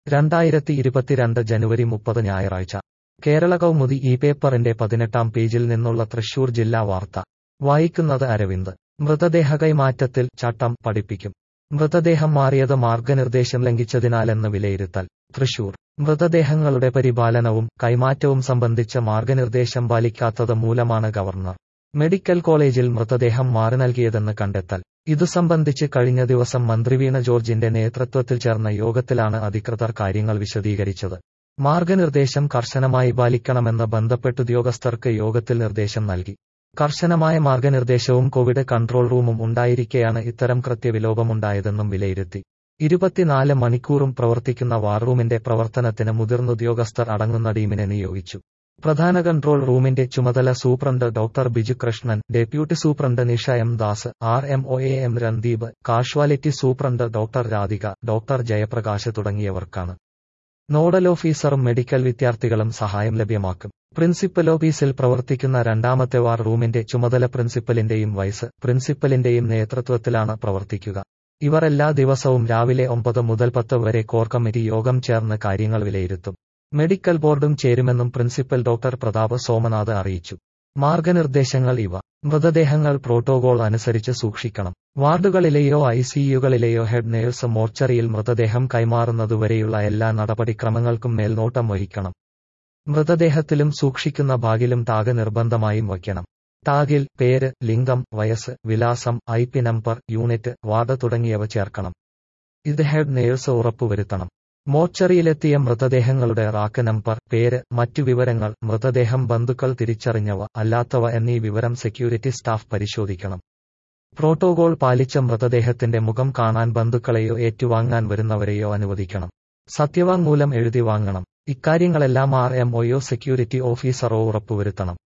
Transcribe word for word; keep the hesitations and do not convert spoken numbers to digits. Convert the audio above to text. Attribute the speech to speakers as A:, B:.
A: രണ്ടായിരത്തി ഇരുപത്തിരണ്ട് ജനുവരി മുപ്പത് ഞായറാഴ്ച കേരള കൗമുദി ഈ പേപ്പറിന്റെ പതിനെട്ടാം പേജിൽ നിന്നുള്ള തൃശൂർ ജില്ലാ വാർത്ത വായിക്കുന്നത് അരവിന്ദ്. മൃതദേഹ കൈമാറ്റത്തിൽ ചട്ടം പഠിപ്പിക്കും. മൃതദേഹം മാറിയത് മാർഗനിർദ്ദേശം ലംഘിച്ചതിനാലെന്ന് വിലയിരുത്തൽ. തൃശൂർ മൃതദേഹങ്ങളുടെ പരിപാലനവും കൈമാറ്റവും സംബന്ധിച്ച മാർഗനിർദ്ദേശം പാലിക്കാത്തത് മൂലമാണ് ഗവർണർ മെഡിക്കൽ കോളേജിൽ മൃതദേഹം മാറി നൽകിയതെന്ന് കണ്ടെത്തൽ. ഇതു സംബന്ധിച്ച് കഴിഞ്ഞ ദിവസം മന്ത്രി വീണ ജോർജിന്റെ നേതൃത്വത്തിൽ ചേർന്ന യോഗത്തിലാണ് അധികൃതർ കാര്യങ്ങൾ വിശദീകരിച്ചത്. മാർഗനിർദ്ദേശം കർശനമായി പാലിക്കണമെന്ന് ബന്ധപ്പെട്ടുദ്യോഗസ്ഥർക്ക് യോഗത്തിൽ നിർദ്ദേശം നൽകി. കർശനമായ മാർഗനിർദ്ദേശവും കോവിഡ് കൺട്രോൾ റൂമും ഉണ്ടായിരിക്കെയാണ് ഇത്തരം കൃത്യവിലോപമുണ്ടായതെന്നും വിലയിരുത്തി. ഇരുപത്തിനാല് മണിക്കൂറും പ്രവർത്തിക്കുന്ന വാർറൂമിന്റെ പ്രവർത്തനത്തിന് മുതിർന്ന ഉദ്യോഗസ്ഥർ അടങ്ങുന്ന ടീമിനെ നിയോഗിച്ചു. പ്രധാന കൺട്രോൾ റൂമിന്റെ ചുമതല superintendent doctor Biju Krishnan, deputy superintendent Nisha M Das, R M O A M Randeep, casualty superintendent doctor Radhika, doctor Jayaprakash തുടങ്ങിയവർക്കാണ്. നോഡൽ ഓഫീസറും മെഡിക്കൽ വിദ്യാർത്ഥികളും സഹായം ലഭ്യമാക്കും. പ്രിൻസിപ്പൽ ഓഫീസിൽ പ്രവർത്തിക്കുന്ന രണ്ടാമത്തെ വാർ റൂമിന്റെ ചുമതല പ്രിൻസിപ്പലിന്റെയും വൈസ് പ്രിൻസിപ്പലിന്റെയും നേതൃത്വത്തിലാണ് പ്രവർത്തിക്കുക. ഇവർ എല്ലാ ദിവസവും രാവിലെ ഒമ്പത് മുതൽ പത്ത് വരെ കോർ കമ്മിറ്റി യോഗം ചേർന്ന് കാര്യങ്ങൾ വിലയിരുത്തും. മെഡിക്കൽ ബോർഡും ചേരുമെന്നും പ്രിൻസിപ്പൽ ഡോക്ടർ പ്രതാപ് സോമനാഥ് അറിയിച്ചു. മാർഗനിർദ്ദേശങ്ങൾ ഇവ: മൃതദേഹങ്ങൾ പ്രോട്ടോകോൾ അനുസരിച്ച് സൂക്ഷിക്കണം. വാർഡുകളിലെയോ ഐ സിയുകളിലെയോ ഹെഡ് നേഴ്സ് മോർച്ചറിയിൽ മൃതദേഹം കൈമാറുന്നതുവരെയുള്ള എല്ലാ നടപടിക്രമങ്ങൾക്കും മേൽനോട്ടം വഹിക്കണം. മൃതദേഹത്തിലും സൂക്ഷിക്കുന്ന ബാഗിലും ടാഗ് നിർബന്ധമായും വയ്ക്കണം. ടാഗിൽ പേര്, ലിംഗം, വയസ്സ്, വിലാസം, I P number, unit, ward തുടങ്ങിയവ ചേർക്കണം. ഇത് ഹെഡ് നേഴ്സ് ഉറപ്പുവരുത്തണം. മോർച്ചറിയിലെത്തിയ മൃതദേഹങ്ങളുടെ റാക്ക് നമ്പർ, പേര്, മറ്റു വിവരങ്ങൾ, മൃതദേഹം ബന്ധുക്കൾ തിരിച്ചറിഞ്ഞവ, അല്ലാത്തവ എന്നീ വിവരം സെക്യൂരിറ്റി സ്റ്റാഫ് പരിശോധിക്കണം. പ്രോട്ടോകോൾ പാലിച്ച മൃതദേഹത്തിന്റെ മുഖം കാണാൻ ബന്ധുക്കളെയോ ഏറ്റുവാങ്ങാൻ വരുന്നവരെയോ അനുവദിക്കണം. സത്യവാങ്മൂലം എഴുതി വാങ്ങണം. ഇക്കാര്യങ്ങളെല്ലാം ആർ എം ഒയോ സെക്യൂരിറ്റി ഓഫീസറോ ഉറപ്പുവരുത്തണം.